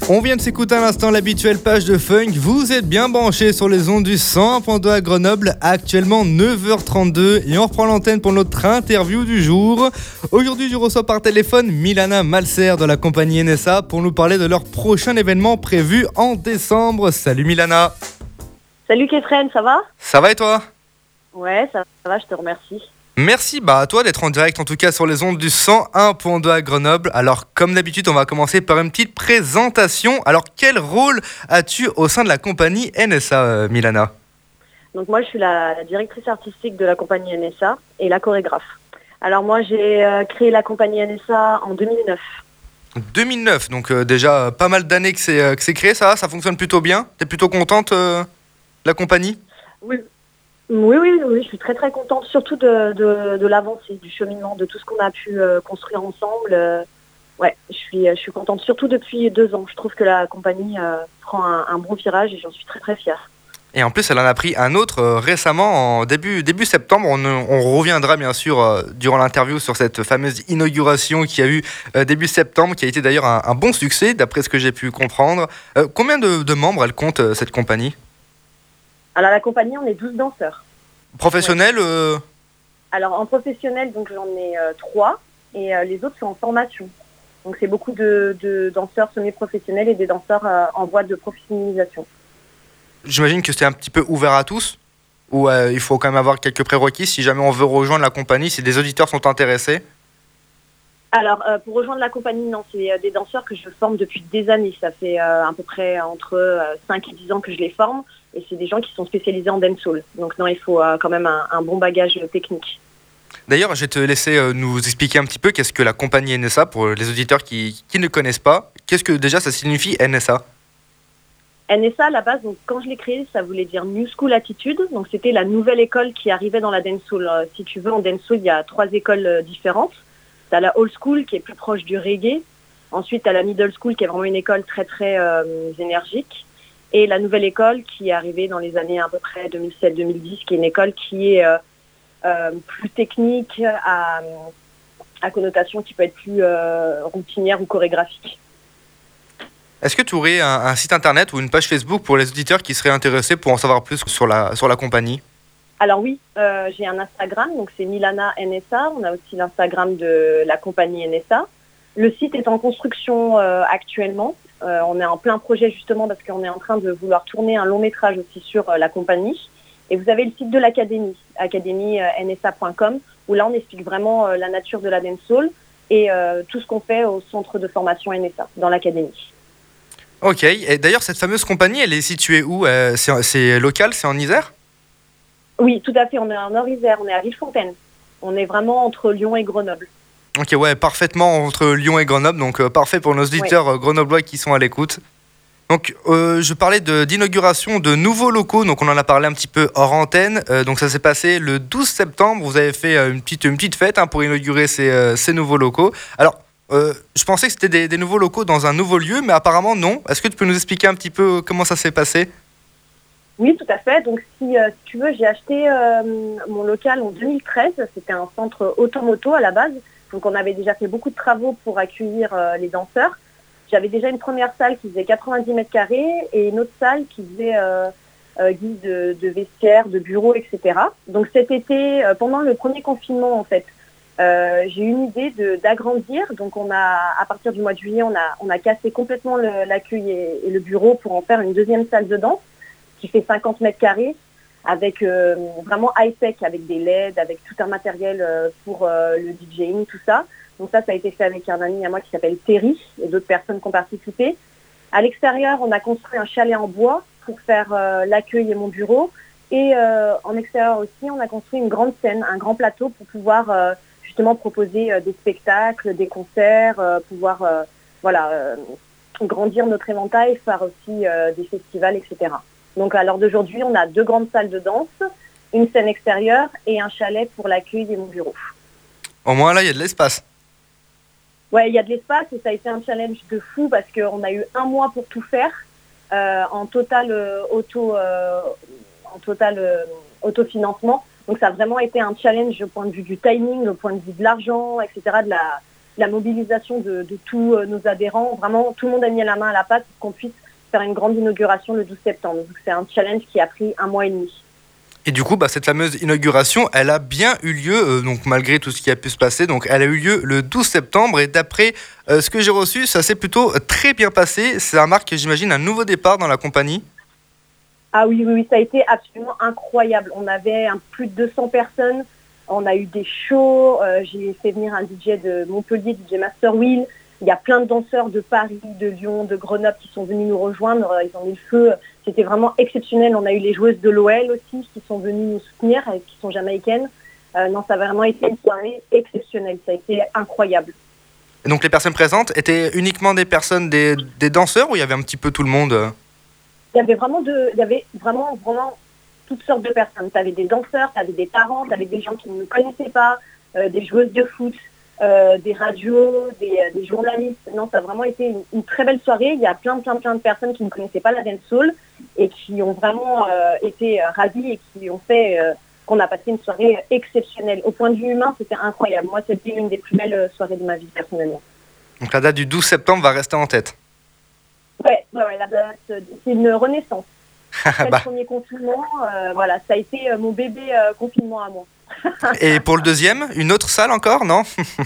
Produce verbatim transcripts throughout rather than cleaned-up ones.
On vient de s'écouter à l'instant l'habituelle page de funk. Vous êtes bien branchés sur les ondes du cent un point deux à Grenoble, actuellement neuf heures trente-deux, et on reprend l'antenne pour notre interview du jour. Aujourd'hui, je reçois par téléphone Milana Malser de la compagnie N S A pour nous parler de leur prochain événement prévu en décembre. Salut Milana. Salut Kéfren, ça va ? Ça va et toi ? Ouais, ça va, je te remercie. Merci bah, à toi d'être en direct, en tout cas sur les ondes du cent un point deux à Grenoble. Alors, comme d'habitude, on va commencer par une petite présentation. Alors, quel rôle as-tu au sein de la compagnie N S A, euh, Milana ? Donc moi, je suis la, la directrice artistique de la compagnie N S A et la chorégraphe. Alors moi, j'ai euh, créé la compagnie N S A en deux mille neuf. deux mille neuf, donc euh, déjà euh, pas mal d'années que c'est, euh, que c'est créé, ça va, ça fonctionne plutôt bien ? T'es plutôt contente euh, de la compagnie ? Oui. Oui, oui, oui, je suis très très contente, surtout de, de, de l'avancée, du cheminement, de tout ce qu'on a pu euh, construire ensemble. Euh, ouais, je suis, je suis contente, surtout depuis deux ans. Je trouve que la compagnie euh, prend un, un bon virage et j'en suis très très fière. Et en plus, elle en a pris un autre euh, récemment, en début, début septembre. On, on reviendra bien sûr euh, durant l'interview sur cette fameuse inauguration qui a eu euh, début septembre, qui a été d'ailleurs un, un bon succès, d'après ce que j'ai pu comprendre. Euh, combien de, de membres elle compte, euh, cette compagnie ? Alors la compagnie, on est douze danseurs. Professionnels euh... Alors en professionnel, donc j'en ai euh, trois et euh, les autres sont en formation. Donc c'est beaucoup de, de danseurs semi-professionnels et des danseurs euh, en voie de professionnalisation. J'imagine que c'est un petit peu ouvert à tous, ou euh, il faut quand même avoir quelques prérequis si jamais on veut rejoindre la compagnie, si des auditeurs sont intéressés. Alors euh, pour rejoindre la compagnie, non, c'est euh, des danseurs que je forme depuis des années. Ça fait euh, à peu près entre euh, cinq et dix ans que je les forme. Et c'est des gens qui sont spécialisés en dancehall. Donc non, il faut euh, quand même un, un bon bagage technique. D'ailleurs, je vais te laisser euh, nous expliquer un petit peu qu'est-ce que la compagnie N S A pour les auditeurs qui, qui ne connaissent pas. Qu'est-ce que déjà ça signifie N S A ? N S A, à la base, donc, quand je l'ai créé, ça voulait dire New School Attitude. Donc c'était la nouvelle école qui arrivait dans la dancehall. Euh, si tu veux, en dancehall, il y a trois écoles euh, différentes. Tu as la old school qui est plus proche du reggae. Ensuite, tu as la middle school qui est vraiment une école très très euh, énergique. Et la nouvelle école qui est arrivée dans les années à peu près deux mille sept deux mille dix, qui est une école qui est euh, euh, plus technique, à, à connotation qui peut être plus euh, routinière ou chorégraphique. Est-ce que tu aurais un, un site internet ou une page Facebook pour les auditeurs qui seraient intéressés pour en savoir plus sur la, sur la compagnie ? Alors oui, euh, j'ai un Instagram, donc c'est Milana N S A. On a aussi l'Instagram de la compagnie N S A. Le site est en construction euh, actuellement. Euh, on est en plein projet justement parce qu'on est en train de vouloir tourner un long métrage aussi sur euh, la compagnie. Et vous avez le site de l'académie, académie n s a point com, où là on explique vraiment euh, la nature de la dancehall et euh, tout ce qu'on fait au centre de formation N S A, dans l'académie. Ok, et d'ailleurs cette fameuse compagnie, elle est située où ? euh, c'est, c'est local, c'est en Isère ? Oui, tout à fait, on est en Nord-Isère, on est à Villefontaine. On est vraiment entre Lyon et Grenoble. Ok, ouais, parfaitement entre Lyon et Grenoble, donc euh, parfait pour nos auditeurs oui. grenoblois qui sont à l'écoute. Donc, euh, je parlais de, d'inauguration de nouveaux locaux, donc on en a parlé un petit peu hors antenne. Euh, donc ça s'est passé le douze septembre, vous avez fait euh, une, petite, une petite fête hein, pour inaugurer ces, euh, ces nouveaux locaux. Alors, euh, je pensais que c'était des, des nouveaux locaux dans un nouveau lieu, mais apparemment non. Est-ce que tu peux nous expliquer un petit peu comment ça s'est passé ? Oui, tout à fait. Donc, si, euh, si tu veux, j'ai acheté euh, mon local en deux mille treize. C'était un centre automoto à la base. Donc, on avait déjà fait beaucoup de travaux pour accueillir euh, les danseurs. J'avais déjà une première salle qui faisait quatre-vingt-dix mètres carrés et une autre salle qui faisait euh, euh, guise de, de vestiaire, de bureaux, et cetera. Donc, cet été, euh, pendant le premier confinement, en fait, euh, j'ai eu une idée de, d'agrandir. Donc, on a, à partir du mois de juillet, on a, on a cassé complètement le, l'accueil et, et le bureau pour en faire une deuxième salle de danse qui fait cinquante mètres carrés. Avec euh, vraiment high-tech, avec des L E D, avec tout un matériel euh, pour euh, le DJing, tout ça. Donc ça, ça a été fait avec un ami à moi qui s'appelle Terry et d'autres personnes qui ont participé. À l'extérieur, on a construit un chalet en bois pour faire euh, l'accueil et mon bureau. Et euh, en extérieur aussi, on a construit une grande scène, un grand plateau pour pouvoir euh, justement proposer euh, des spectacles, des concerts, euh, pouvoir euh, voilà, euh, grandir notre éventail, faire aussi euh, des festivals, et cetera. Donc à l'heure d'aujourd'hui, on a deux grandes salles de danse, une scène extérieure et un chalet pour l'accueil et mon bureau. Au moins là, il y a de l'espace. Ouais, il y a de l'espace et ça a été un challenge de fou parce qu'on a eu un mois pour tout faire euh, en total euh, auto, euh, en total euh, autofinancement. Donc ça a vraiment été un challenge au point de vue du timing, au point de vue de l'argent, et cetera, de la, la mobilisation de, de tous euh, nos adhérents. Vraiment, tout le monde a mis la main à la pâte pour qu'on puisse faire une grande inauguration le douze septembre. Donc, c'est un challenge qui a pris un mois et demi. Et du coup, bah, cette fameuse inauguration, elle a bien eu lieu, euh, donc malgré tout ce qui a pu se passer. Donc, elle a eu lieu le douze septembre. Et d'après euh, ce que j'ai reçu, ça s'est plutôt très bien passé. Ça marque, j'imagine, un nouveau départ dans la compagnie. Ah oui, oui, oui, ça a été absolument incroyable. On avait un, plus de deux cents personnes. On a eu des shows. Euh, j'ai fait venir un D J de Montpellier, D J Master Will. Il y a plein de danseurs de Paris, de Lyon, de Grenoble qui sont venus nous rejoindre. Ils ont mis le feu. C'était vraiment exceptionnel. On a eu les joueuses de l'O L aussi qui sont venues nous soutenir, qui sont jamaïcaines. Euh, non, ça a vraiment été une soirée exceptionnelle. Ça a été incroyable. Et donc les personnes présentes étaient uniquement des personnes, des, des danseurs, ou il y avait un petit peu tout le monde? Il y avait vraiment, de, il y avait vraiment, vraiment toutes sortes de personnes. Tu avais des danseurs, tu avais des parents, tu avais des gens qui ne nous connaissaient pas, euh, des joueuses de foot. Euh, des radios, des, des journalistes. Non, ça a vraiment été une, une très belle soirée. Il y a plein, plein, plein de personnes qui ne connaissaient pas la dancehall et qui ont vraiment euh, été euh, ravies et qui ont fait euh, qu'on a passé une soirée exceptionnelle. Au point de vue humain, c'était incroyable. Moi, c'était une des plus belles soirées de ma vie, personnellement. Donc la date du douze septembre va rester en tête. Ouais, ouais, ouais la date, c'est une renaissance. Après bah. le premier confinement, euh, voilà, ça a été euh, mon bébé euh, confinement à moi. Et pour le deuxième, une autre salle encore, non?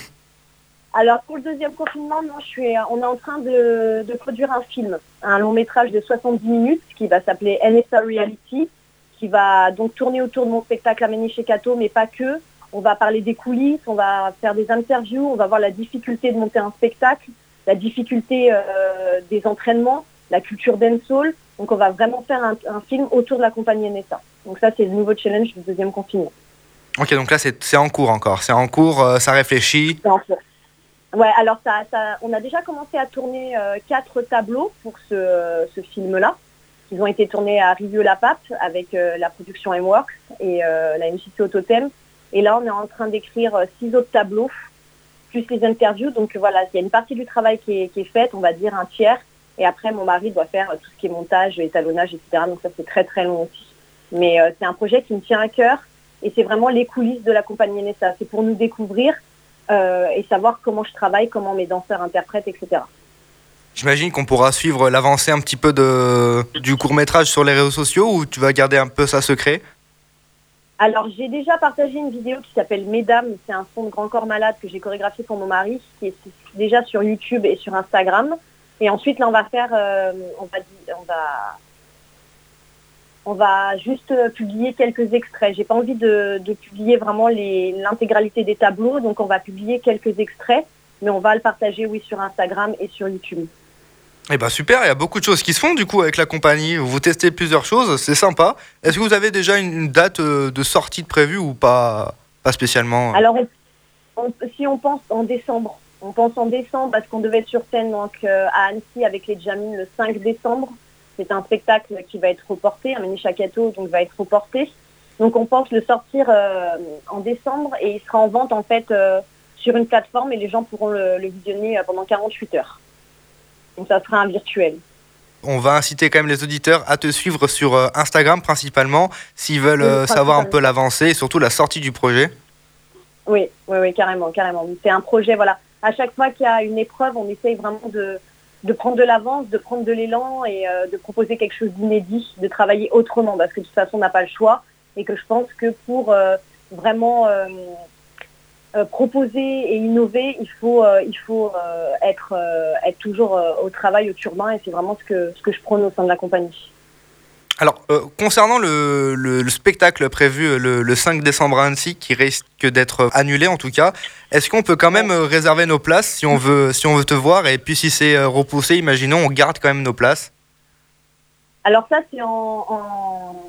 Alors pour le deuxième confinement, non, je suis, on est en train de, de produire un film, un long métrage de soixante-dix minutes qui va s'appeler N S A Reality, qui va donc tourner autour de mon spectacle Amani Shekato, mais pas que. On va parler des coulisses, on va faire des interviews, on va voir la difficulté de monter un spectacle, la difficulté euh, des entraînements, la culture dancehall. Donc on va vraiment faire un, un film autour de la compagnie N S A. Donc ça, c'est le nouveau challenge du deuxième confinement. Ok, donc là, c'est, c'est en cours encore. C'est en cours, euh, ça réfléchit. C'est en cours. Ouais, alors ça, ça, on a déjà commencé à tourner euh, quatre tableaux pour ce, ce film-là. Ils ont été tournés à Rivieux-la-Pape avec euh, la production M-Works et euh, la M J C Autotem. Et là, on est en train d'écrire euh, six autres tableaux, plus les interviews. Donc voilà, il y a une partie du travail qui est, qui est faite, on va dire un tiers. Et après, mon mari doit faire euh, tout ce qui est montage, étalonnage, et cetera. Donc ça, c'est très, très long aussi. Mais euh, c'est un projet qui me tient à cœur. Et c'est vraiment les coulisses de la compagnie N S A. C'est pour nous découvrir euh, et savoir comment je travaille, comment mes danseurs interprètent, et cetera. J'imagine qu'on pourra suivre l'avancée un petit peu de, du court-métrage sur les réseaux sociaux, ou tu vas garder un peu ça secret? Alors, j'ai déjà partagé une vidéo qui s'appelle Mesdames. C'est un son de Grand Corps Malade que j'ai chorégraphié pour mon mari, qui est déjà sur YouTube et sur Instagram. Et ensuite, là, on va faire... Euh, on va... On va On va juste publier quelques extraits. J'ai pas envie de, de publier vraiment les, l'intégralité des tableaux, donc on va publier quelques extraits, mais on va le partager, oui, sur Instagram et sur YouTube. Eh ben super, il y a beaucoup de choses qui se font du coup avec la compagnie. Vous testez plusieurs choses, c'est sympa. Est-ce que vous avez déjà une date de sortie de prévue ou pas, pas spécialement? Alors, on, on, si on pense en décembre, on pense en décembre parce qu'on devait être sur scène donc, euh, à Annecy avec les Jamines le cinq décembre. C'est un spectacle qui va être reporté, Amani Shekato donc va être reporté. Donc on pense le sortir euh, en décembre et il sera en vente en fait euh, sur une plateforme et les gens pourront le, le visionner pendant quarante-huit heures. Donc ça sera un virtuel. On va inciter quand même les auditeurs à te suivre sur euh, Instagram principalement s'ils veulent euh, oui, savoir un peu l'avancée et surtout la sortie du projet. Oui, oui, oui, carrément, carrément. C'est un projet, voilà. À chaque fois qu'il y a une épreuve, on essaye vraiment de de prendre de l'avance, de prendre de l'élan et euh, de proposer quelque chose d'inédit, de travailler autrement, parce que de toute façon, on n'a pas le choix. Et que je pense que pour euh, vraiment euh, euh, proposer et innover, il faut, euh, il faut euh, être, euh, être toujours euh, au travail, au turbin, et c'est vraiment ce que, ce que je prône au sein de la compagnie. Alors, euh, concernant le, le, le spectacle prévu le, le cinq décembre à Annecy, qui risque d'être annulé en tout cas, est-ce qu'on peut quand même réserver nos places si on veut, si on veut te voir? Et puis si c'est repoussé, imaginons, on garde quand même nos places. Alors ça, c'est en, en,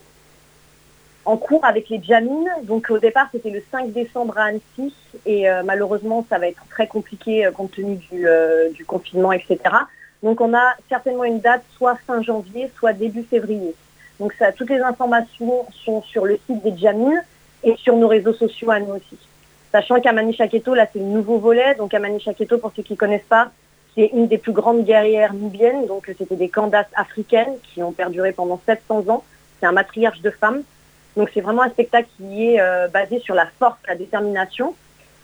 en cours avec les Jamines. Donc au départ, c'était le cinq décembre à Annecy. Et euh, malheureusement, ça va être très compliqué euh, compte tenu du, euh, du confinement, et cetera. Donc on a certainement une date soit fin janvier, soit début février. Donc ça, toutes les informations sont sur le site des Jamines et sur nos réseaux sociaux à nous aussi. Sachant qu'Amani Shekato, là c'est le nouveau volet. Donc Amani Shekato, pour ceux qui ne connaissent pas, c'est une des plus grandes guerrières nubiennes. Donc c'était des Candaces africaines qui ont perduré pendant sept cents ans. C'est un matriarche de femmes. Donc c'est vraiment un spectacle qui est euh, basé sur la force, la détermination.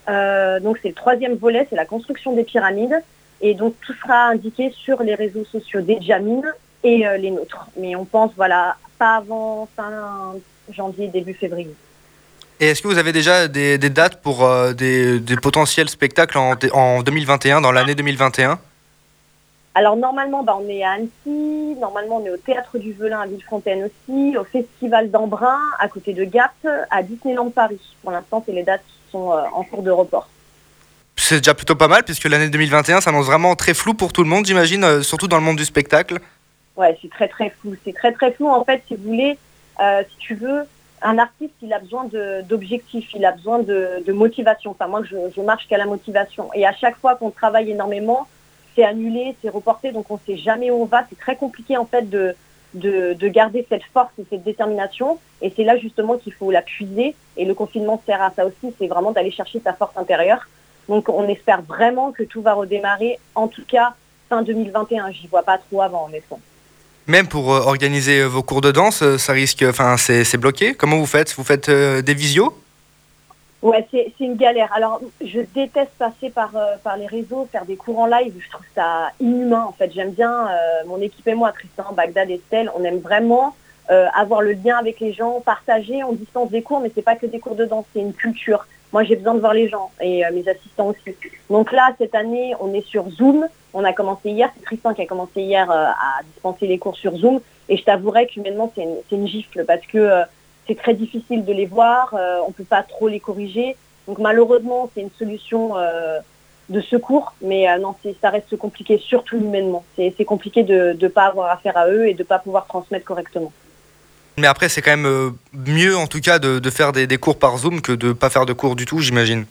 Euh, donc c'est le troisième volet, c'est la construction des pyramides. Et donc tout sera indiqué sur les réseaux sociaux des Jamines et euh, les nôtres. Mais on pense, voilà, pas avant fin janvier, début février. Et est-ce que vous avez déjà des, des dates pour euh, des, des potentiels spectacles en, en deux mille vingt et un, dans l'année deux mille vingt et un? Alors normalement, bah, on est à Annecy, normalement on est au Théâtre du Velin à Villefontaine aussi, au Festival d'Embrun à côté de Gap, à Disneyland Paris. Pour l'instant, c'est les dates qui sont euh, en cours de report. C'est déjà plutôt pas mal, puisque l'année deux mille vingt et un s'annonce vraiment très flou pour tout le monde, j'imagine, euh, surtout dans le monde du spectacle. Ouais, c'est très très flou. C'est très très flou en fait, si vous voulez, euh, si tu veux, un artiste, il a besoin de, d'objectifs, il a besoin de, de motivation. Enfin, moi, je, je marche qu'à la motivation. Et à chaque fois qu'on travaille énormément, c'est annulé, c'est reporté, donc on ne sait jamais où on va. C'est très compliqué en fait de, de, de garder cette force et cette détermination. Et c'est là justement qu'il faut la puiser. Et le confinement sert à ça aussi, c'est vraiment d'aller chercher sa force intérieure. Donc on espère vraiment que tout va redémarrer, en tout cas fin deux mille vingt et un. J'y vois pas trop avant, honnêtement. Même pour euh, organiser vos cours de danse, euh, ça risque, enfin, c'est, c'est bloqué. Comment vous faites? Vous faites euh, des visios? Ouais, c'est, c'est une galère. Alors, je déteste passer par, euh, par les réseaux, faire des cours en live. Je trouve ça inhumain, en fait. J'aime bien, euh, mon équipe et moi, Tristan, Bagdad, Estelle, on aime vraiment euh, avoir le lien avec les gens, partager, on distance des cours, mais c'est pas que des cours de danse, c'est une culture. Moi, j'ai besoin de voir les gens et euh, mes assistants aussi. Donc là, cette année, on est sur Zoom. On a commencé hier, c'est Tristan qui a commencé hier euh, à dispenser les cours sur Zoom. Et je t'avouerais qu'humainement, c'est une, c'est une gifle parce que euh, c'est très difficile de les voir. Euh, on peut pas trop les corriger. Donc malheureusement, c'est une solution euh, de secours. Mais euh, non, c'est, ça reste compliqué, surtout humainement. C'est, c'est compliqué de ne pas avoir affaire à eux et de pas pouvoir transmettre correctement. Mais après, c'est quand même euh, mieux, en tout cas, de, de faire des, des cours par Zoom que de ne pas faire de cours du tout, j'imagine.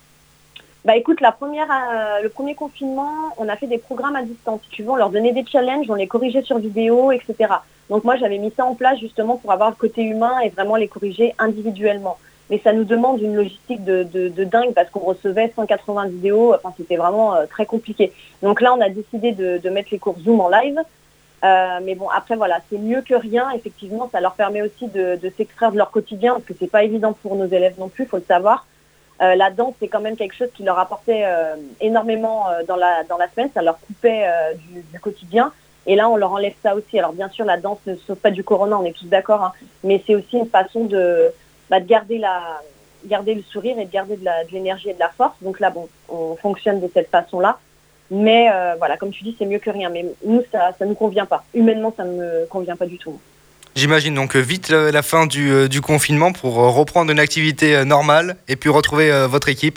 Bah écoute, la première, euh, le premier confinement, on a fait des programmes à distance. Si tu veux, on leur donnait des challenges, on les corrigeait sur vidéo, et cetera. Donc moi, j'avais mis ça en place justement pour avoir le côté humain et vraiment les corriger individuellement. Mais ça nous demande une logistique de, de, de dingue parce qu'on recevait cent quatre-vingts vidéos. Enfin, c'était vraiment euh, très compliqué. Donc là, on a décidé de, de mettre les cours Zoom en live. Euh, mais bon, après, voilà, c'est mieux que rien. Effectivement, ça leur permet aussi de, de s'extraire de leur quotidien parce que c'est pas évident pour nos élèves non plus, faut le savoir. Euh, la danse, c'est quand même quelque chose qui leur apportait euh, énormément euh, dans la dans la semaine. Ça leur coupait euh, du, du quotidien. Et là, on leur enlève ça aussi. Alors, bien sûr, la danse ne sauve pas du corona, on est tous d'accord. Hein, mais c'est aussi une façon de, bah, de garder la garder le sourire et de garder de, la, de l'énergie et de la force. Donc là, bon, on fonctionne de cette façon-là. Mais euh, voilà, comme tu dis, c'est mieux que rien. Mais nous, ça ça nous convient pas. Humainement, ça ne me convient pas du tout. J'imagine donc euh, vite euh, la fin du, euh, du confinement pour euh, reprendre une activité euh, normale et puis retrouver euh, votre équipe.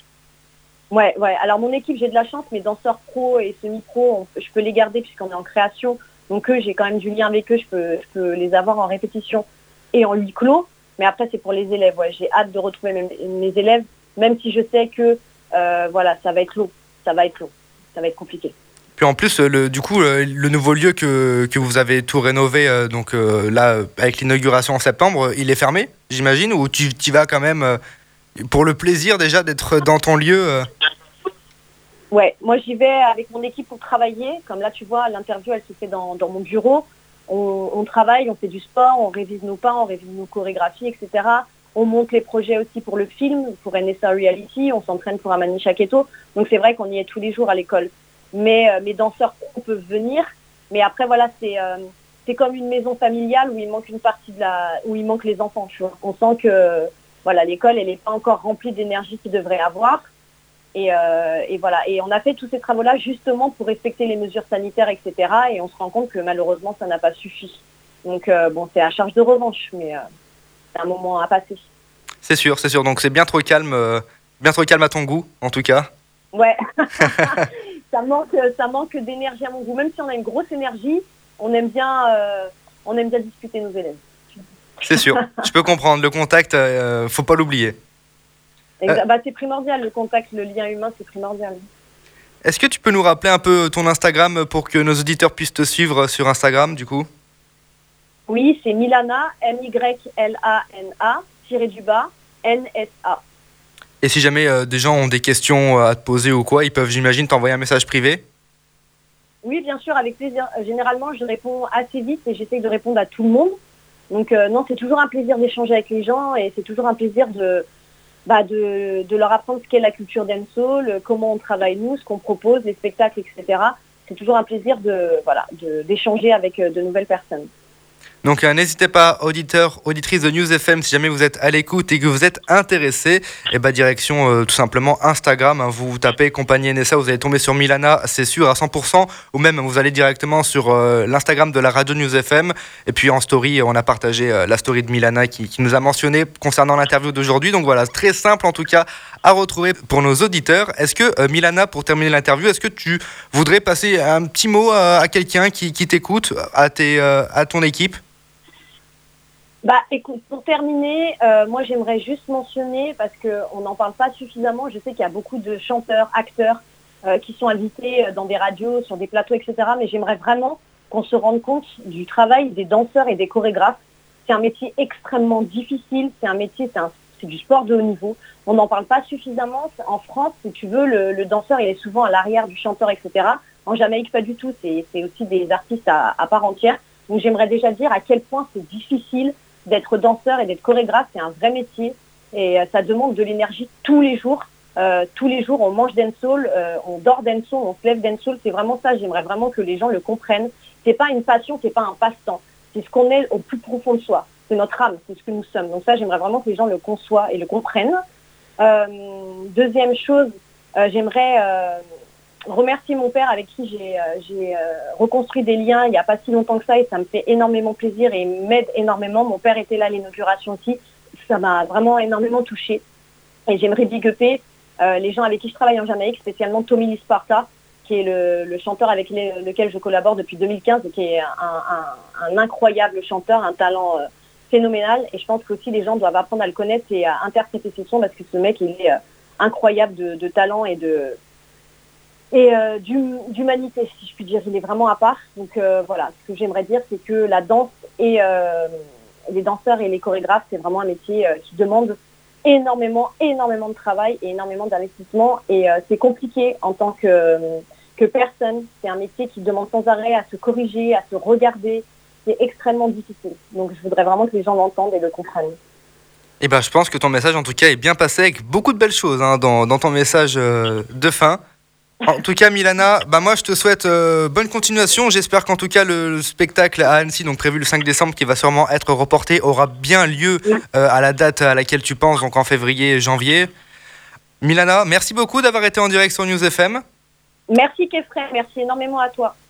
Ouais, ouais. Alors mon équipe, j'ai de la chance, mes danseurs pro et semi-pro, on- je peux les garder puisqu'on est en création. Donc eux, j'ai quand même du lien avec eux, je peux, je peux les avoir en répétition et en huis clos. Mais après, c'est pour les élèves. Ouais, j'ai hâte de retrouver mes, mes élèves, même si je sais que euh, voilà, ça va être long, ça va être long, ça va être compliqué. Puis en plus, euh, le, du coup, euh, le nouveau lieu que, que vous avez tout rénové, euh, donc euh, là, euh, avec l'inauguration en septembre, euh, il est fermé, j'imagine, ou tu y vas quand même euh, pour le plaisir déjà d'être dans ton lieu euh. Ouais, moi j'y vais avec mon équipe pour travailler. Comme là, tu vois, l'interview, elle se fait dans, dans mon bureau. On, on travaille, on fait du sport, on révise nos pas, on révise nos chorégraphies, et cetera. On monte les projets aussi pour le film, pour N S A Reality. On s'entraîne pour Amani Chaketo. Donc c'est vrai qu'on y est tous les jours à l'école. Mais euh, mes danseurs pro peuvent venir. Mais après, voilà, c'est euh, c'est comme une maison familiale où il manque une partie de la, où il manque les enfants. Tu vois. On sent que voilà, l'école, elle n'est pas encore remplie d'énergie qu'il devrait avoir. Et, euh, et voilà. Et on a fait tous ces travaux-là justement pour respecter les mesures sanitaires, et cetera. Et on se rend compte que malheureusement, ça n'a pas suffi. Donc euh, bon, c'est à charge de revanche, mais euh, c'est un moment à passer. C'est sûr, c'est sûr. Donc c'est bien trop calme, euh, bien trop calme à ton goût, en tout cas. Ouais, ça manque, ça manque d'énergie à mon goût. Même si on a une grosse énergie, on aime bien, euh, on aime bien discuter nos élèves. C'est sûr. Je peux comprendre. Le contact, euh, faut pas l'oublier. Exa- bah, c'est primordial, le contact, le lien humain, c'est primordial. Est-ce que tu peux nous rappeler un peu ton Instagram pour que nos auditeurs puissent te suivre sur Instagram, du coup? Oui, c'est Milana, M Y L A N A, tiré du bas, N S A. Et si jamais euh, des gens ont des questions euh, à te poser ou quoi, ils peuvent, j'imagine, t'envoyer un message privé? Oui, bien sûr, avec plaisir. Euh, Généralement, je réponds assez vite et j'essaie de répondre à tout le monde. Donc, euh, non, c'est toujours un plaisir d'échanger avec les gens et c'est toujours un plaisir de, bah de, de leur apprendre ce qu'est la culture dancehall, comment on travaille nous, ce qu'on propose, les spectacles, et cetera. C'est toujours un plaisir de, voilà, de, d'échanger avec de nouvelles personnes. Donc euh, n'hésitez pas, auditeurs, auditrices de News F M, si jamais vous êtes à l'écoute et que vous êtes intéressés, et bah direction euh, tout simplement Instagram, hein, vous tapez Compagnie N S A, vous allez tomber sur Milana, c'est sûr, à cent pour cent, ou même vous allez directement sur euh, l'Instagram de la radio News F M, et puis en story, on a partagé euh, la story de Milana qui, qui nous a mentionné concernant l'interview d'aujourd'hui, donc voilà, très simple en tout cas à retrouver pour nos auditeurs. Est-ce que euh, Milana, pour terminer l'interview, est-ce que tu voudrais passer un petit mot à, à quelqu'un qui, qui t'écoute, à, tes, euh, à ton équipe? Bah, écoute, pour terminer, euh, moi j'aimerais juste mentionner, parce qu'on n'en parle pas suffisamment, je sais qu'il y a beaucoup de chanteurs, acteurs euh, qui sont invités dans des radios, sur des plateaux, et cetera. Mais j'aimerais vraiment qu'on se rende compte du travail des danseurs et des chorégraphes. C'est un métier extrêmement difficile, c'est un métier, c'est, un, c'est du sport de haut niveau. On n'en parle pas suffisamment. En France, si tu veux, le, le danseur il est souvent à l'arrière du chanteur, et cetera. En Jamaïque, pas du tout, c'est, c'est aussi des artistes à, à part entière. Donc j'aimerais déjà dire à quel point c'est difficile d'être danseur et d'être chorégraphe, c'est un vrai métier et euh, ça demande de l'énergie tous les jours. Euh, tous les jours, on mange dancehall, euh, on dort dancehall, on se lève dancehall. C'est vraiment ça. J'aimerais vraiment que les gens le comprennent. C'est pas une passion, c'est pas un passe-temps. C'est ce qu'on est au plus profond de soi. C'est notre âme, c'est ce que nous sommes. Donc ça, j'aimerais vraiment que les gens le conçoivent et le comprennent. Euh, deuxième chose, euh, j'aimerais euh, remercier mon père avec qui j'ai, euh, j'ai euh, reconstruit des liens il n'y a pas si longtemps que ça et ça me fait énormément plaisir et m'aide énormément. Mon père était là à l'inauguration aussi, ça m'a vraiment énormément touchée. Et j'aimerais big upper euh, les gens avec qui je travaille en Jamaïque, spécialement Tommy Lee Sparta, qui est le, le chanteur avec les, lequel je collabore depuis deux mille quinze et qui est un, un, un incroyable chanteur, un talent euh, phénoménal. Et je pense qu'aussi les gens doivent apprendre à le connaître et à interpréter ses sons parce que ce mec, il est euh, incroyable de, de talent et de... et euh, d'humanité, si je puis dire. Il est vraiment à part. Donc euh, voilà, ce que j'aimerais dire, c'est que la danse et euh, les danseurs et les chorégraphes, c'est vraiment un métier euh, qui demande énormément, énormément de travail et énormément d'investissement. Et euh, c'est compliqué en tant que, que personne. C'est un métier qui demande sans arrêt à se corriger, à se regarder. C'est extrêmement difficile. Donc je voudrais vraiment que les gens l'entendent et le comprennent. Eh ben, je pense que ton message, en tout cas, est bien passé avec beaucoup de belles choses hein, dans, dans ton message euh, de fin. En tout cas, Milana, bah moi je te souhaite euh, bonne continuation. J'espère qu'en tout cas le, le spectacle à Annecy, donc prévu le cinq décembre, qui va sûrement être reporté, aura bien lieu euh, à la date à laquelle tu penses, donc en février, janvier. Milana, merci beaucoup d'avoir été en direct sur News F M. Merci Kefren, merci énormément à toi.